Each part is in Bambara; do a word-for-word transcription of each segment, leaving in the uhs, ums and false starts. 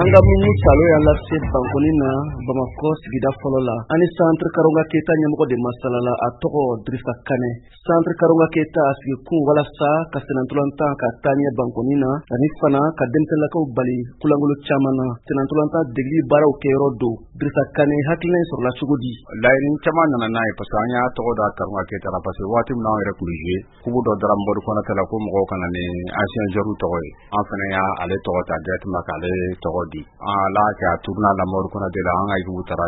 anga mungu salo ya lase bankonina Bamako sigida folola ani centre Karonga Keita nyamko de masalala atoko Drissa Kane centre Karonga Keita asigi ku wala sa kasenantulanta ka tanya bankonina ani fana ka demtela ko bali kulangulu chamana senantulanta degli baraw kero do Drissa Kane hakilin sur la chugudi layin chamana na nay pasanya to da Karonga Keita la parce watim na re kulije kubu do dara mbor ko na tela ko mo kana ni ancien joru to yi en fana ya ale to ta det makale to di ala ka tourna la mor ko na de la nga yu tara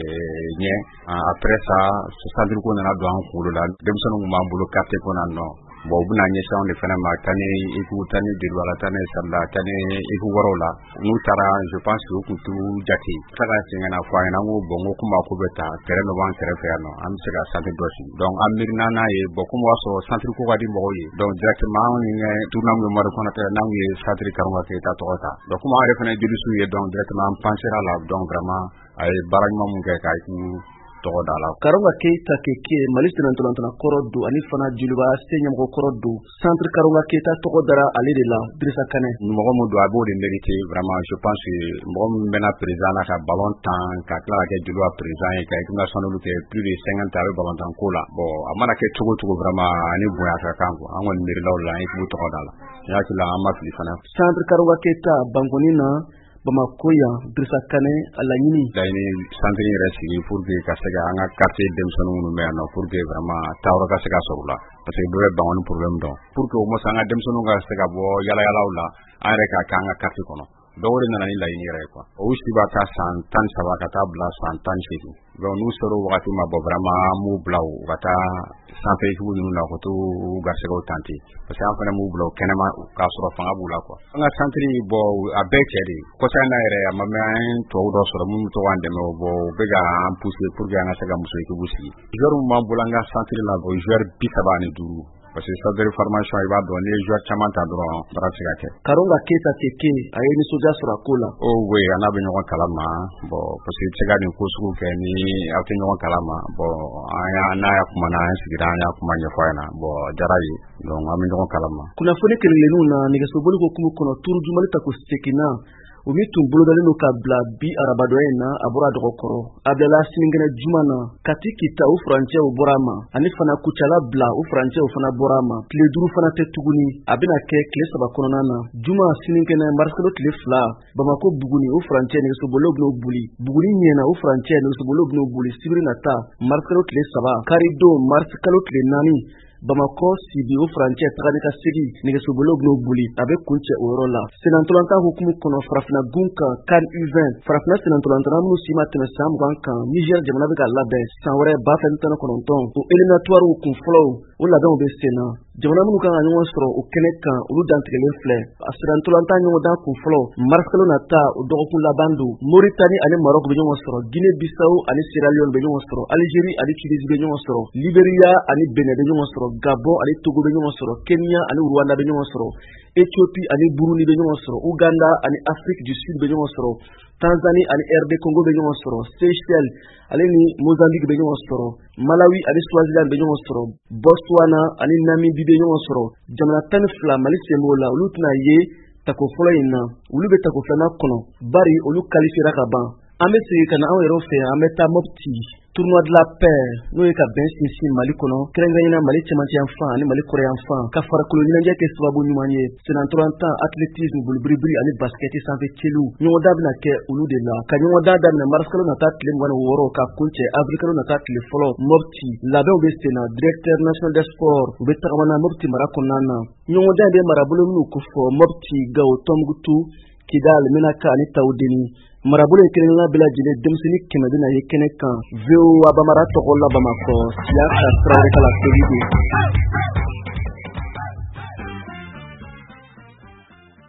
nye après ça ce centre ko na do an ko la dem sonu mambulo carte ko na no bo buna nye saw ne fana ma tane iku tane de wala tane salla tane iku warola nu tara je pense ko tu jati kala singa na fa na ngo bongo kuma ko beta tere no ban tere fa no am sega centre dosi donc amirna na ye bo kuma waso centre ko gadi mo yi donc directement ni tourna mo mar ko na tere na ngi centre Karonga Keita to ta donc kuma are fana dilu su ye donc directement penser à la donc vraiment ay baragma mu kay kay ku to dala Karonga Keita keke maliste nan tolantana koroddu ani fana juluba senyam ko koroddu centre Karonga Keita to dara ale de la Drissa Kane mo mo do abo de mérité vraiment je pense mo mena président la ka ballon temps ka kala ke julu président e kay kuma sonu ke plus de cinquante ans ballon temps ko la bon amana ke tugo tugo vraiment ani boya ka kanko angon miri lawla e ku to dala ya ki la amma fi fana centre Karonga Keita bangonina Bamako ya Drissa Kane alanyini dayni centre ni resi pour que ka sega anga quartier dem sonu no me no pour que vraiment tawra ka sega sorula parce que bebe bangon problème don pour que mo sanga dem sonu ga sega bo yala yala ula are ka kanga quartier kono dawre na ni layni re quoi o usti ba ka santan saba ka tabla santan chetu donc nous soro wakati ma bo vraiment mu blaw wata centre ki wulu na ko to garse ko tanti parce que afana mu blaw kenema ka soro fanga bula quoi nga centre bo abekeri ko sana ere ma men to do soro mu to wande me bo bega am pousser pour ga nga saga muso ki busi jour mu bulanga centre la bo jour bisabani duru parce que ça de formation il va donner joueur chamanta droit brasiga ke Karonga Keita keke ayeni soja sura kola oh oui ana be nyoko kalama bo parce que tega ni ko su ke ni awte nyoko kalama bo aya na ya kuma na sigira ya kuma nya fayna bo jarayi donc ami nyoko kalama kuna fone kelele nuna ni gasoboli ko kuma kono turu jumali ta ko sekina umi tumbulo dalino kabla bi arabadoena abura dogokoro abdala siningena jumana katikita u franche u borama ani fana kuchala bla u franche u fana borama tle duru fana te tuguni abina ke kle saba kononana juma siningena marskalo tle fla Bamako buguni u franche ne so bologno buli buguni nyena u franche ne so bologno buli sibiri nata marskalo tle saba karido marskalo tle nani Bamako sibi u franche taganika sigi ne so bologno buli abe kunche orola senantolanta hukumu kono frafna gunka kan U vingt frafna senantolanta mu sima tena sam ganka Niger jamana be kala be sanwere ba fentana kononton o eliminatoire u kun flow o la don be sena jamana mu kan anyo soro o keneka ulu dantigelen fle senantolanta nyo da kun flow marskalo nata o dogo la bandu Mauritanie ani Maroc be nyo soro Guinée Bissau ani Sierra Leone be nyo soro Algérie ani Tunisie be nyo soro Liberia ani Benin be nyo soro Gabon ani Togo be nyo soro Kenya ani Rwanda be nyo soro Ethiopie ani Burundi be nyo soro Uganda ani Afrique du Sud be nyo soro Tanzanie ani R D Congo be nyo soro Seychelles ani Mozambique be nyo soro Malawi ani Swaziland be nyo soro Botswana ani Namibie be nyo soro jamana tan fla Mali semola ulutna ye tako fola ina ulube tako fana kono bari ulu kalifira ka ban ambe sigi kana aw yero fe ambe ta mopti tournoi de la paix no e ka ben sinsi Mali kono krengayina Mali chemanti enfant ani Mali korea enfant ka fara koloni nja ke sababu nyumanye senan trente ans athlétisme bulbribri ani basket sanve chelu nyo dabna ke ulu de la ka nyo da dabna marskalo na tatle ngwana woro ka kunche afrikano na tatle folo mopti labe obestena directeur national des sports betamana mopti marakonana nyo da de marabulu nu ko fo mopti gaw tomgutu kidal menaka ani tawdeni marabule kenena bila jile demsini kemedina yekene kan veo abamara tokola Bamako siya ka traore kala